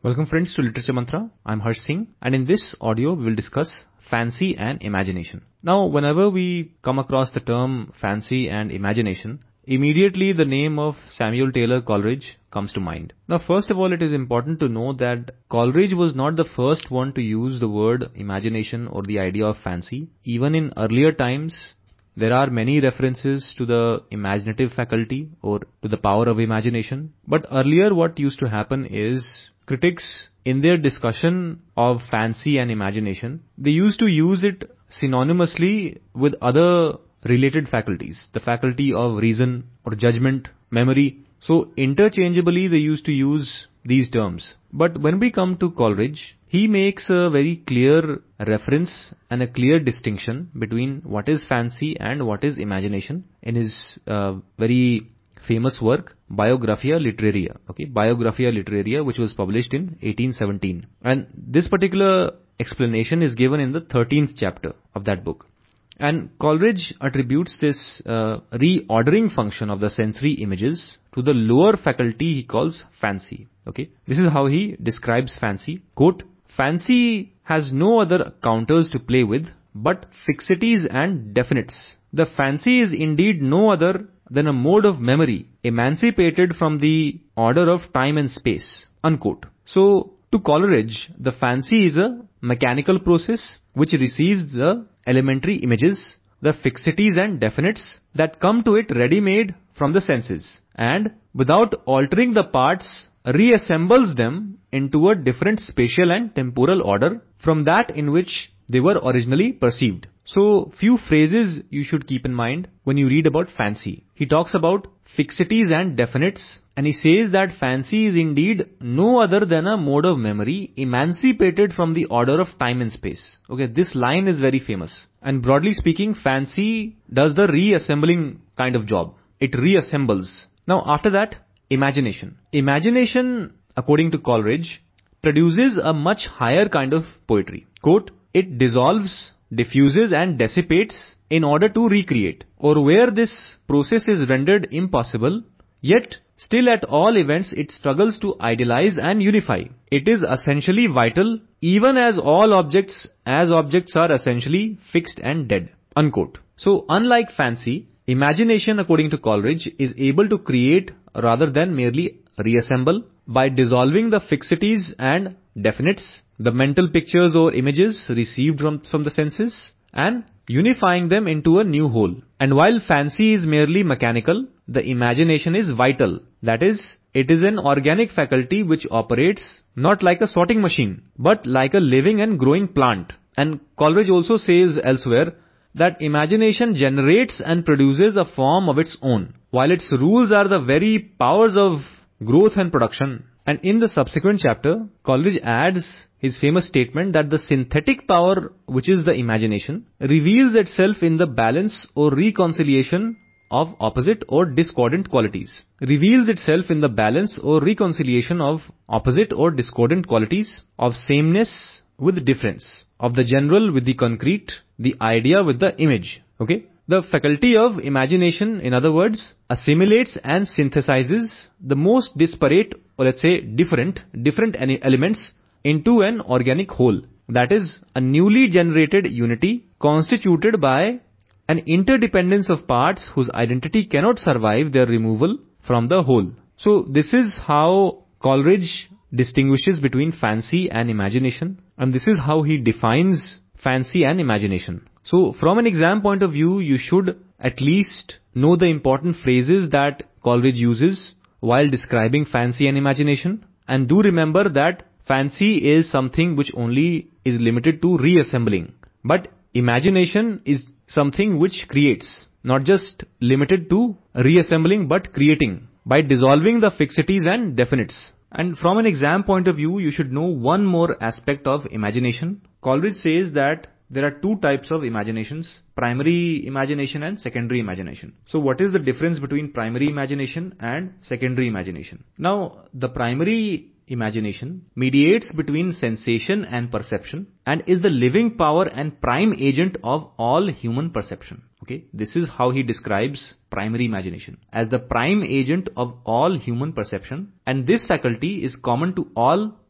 Welcome friends to Literature Mantra. I'm Harsh Singh, and in this audio we will discuss fancy and imagination. Now, whenever we come across the term fancy and imagination, immediately the name of Samuel Taylor Coleridge comes to mind. Now, first of all, it is important to know that Coleridge was not the first one to use the word imagination or the idea of fancy. Even in earlier times, there are many references to the imaginative faculty or to the power of imagination. But earlier what used to happen is critics, in their discussion of fancy and imagination, they used to use it synonymously with other related faculties, the faculty of reason or judgment, memory. So interchangeably they used to use these terms. But when we come to Coleridge, he makes a very clear reference and a clear distinction between what is fancy and what is imagination in his very famous work, Biographia Literaria, Biographia Literaria, which was published in 1817. And this particular explanation is given in the 13th chapter of that book. And Coleridge attributes this reordering function of the sensory images to the lower faculty he calls fancy. This is how he describes fancy. Quote, "Fancy has no other counters to play with but fixities and definites. The fancy is indeed no other than a mode of memory emancipated from the order of time and space." Unquote. So, to Coleridge, the fancy is a mechanical process which receives the elementary images, the fixities and definites that come to it ready-made from the senses, and without altering the parts, reassembles them into a different spatial and temporal order from that in which they were originally perceived. So, few phrases you should keep in mind when you read about fancy. He talks about fixities and definites, and he says that fancy is indeed no other than a mode of memory emancipated from the order of time and space. This line is very famous. And broadly speaking, fancy does the reassembling kind of job. It reassembles. Now, after that, imagination. Imagination, according to Coleridge, produces a much higher kind of poetry. Quote, "It dissolves, diffuses and dissipates in order to recreate, or where this process is rendered impossible, yet still at all events it struggles to idealize and unify. It is essentially vital, even as all objects are essentially fixed and dead." Unquote. So, unlike fancy, imagination, according to Coleridge, is able to create rather than merely reassemble by dissolving the fixities and definites, the mental pictures or images received from the senses, and unifying them into a new whole. And while fancy is merely mechanical, the imagination is vital. That is, it is an organic faculty which operates not like a sorting machine, but like a living and growing plant. And Coleridge also says elsewhere that imagination generates and produces a form of its own, while its rules are the very powers of growth and production. And in the subsequent chapter, Coleridge adds his famous statement that the synthetic power, which is the imagination, reveals itself in the balance or reconciliation of opposite or discordant qualities. Reveals itself in the balance or reconciliation of opposite or discordant qualities, of sameness with difference, of the general with the concrete, the idea with the image. The faculty of imagination, in other words, assimilates and synthesizes the most disparate, or let's say different elements into an organic whole. That is, a newly generated unity constituted by an interdependence of parts whose identity cannot survive their removal from the whole. So, this is how Coleridge distinguishes between fancy and imagination, and this is how he defines fancy and imagination. So, from an exam point of view, you should at least know the important phrases that Coleridge uses while describing fancy and imagination. And do remember that fancy is something which only is limited to reassembling. But imagination is something which creates, not just limited to reassembling but creating, by dissolving the fixities and definites. And from an exam point of view, you should know one more aspect of imagination. Coleridge says that there are two types of imaginations, primary imagination and secondary imagination. So what is the difference between primary imagination and secondary imagination? Now, the primary imagination mediates between sensation and perception and is the living power and prime agent of all human perception. This is how he describes primary imagination, as the prime agent of all human perception, and this faculty is common to all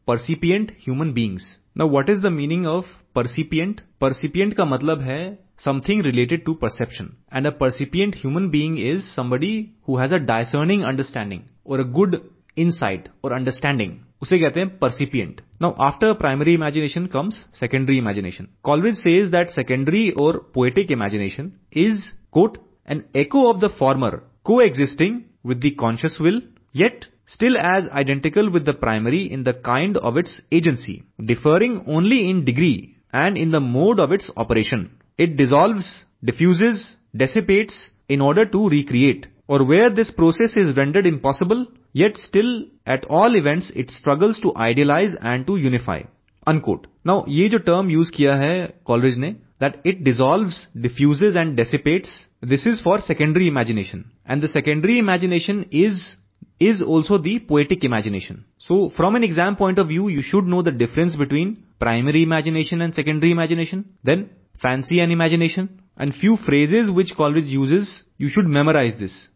percipient human beings. Now what is the meaning of percipient? Percipient का मतलब है something related to perception, and a percipient human being is somebody who has a discerning understanding or a good insight or understanding. उसे कहते हैं percipient. Now after primary imagination comes secondary imagination. Coleridge says that secondary or poetic imagination is, quote, an echo of the former, coexisting with the conscious will, yet still as identical with the primary in the kind of its agency, differing only in degree and in the mode of its operation. It dissolves, diffuses, dissipates in order to recreate, or where this process is rendered impossible, yet still at all events it struggles to idealize and to unify. Unquote. Now ये जो term use किया है Coleridge ने, that it dissolves, diffuses and dissipates, this is for secondary imagination, and the secondary imagination is also the poetic imagination. So from an exam point of view, you should know the difference between primary imagination and secondary imagination, then fancy and imagination, and few phrases which Coleridge uses, you should memorize this.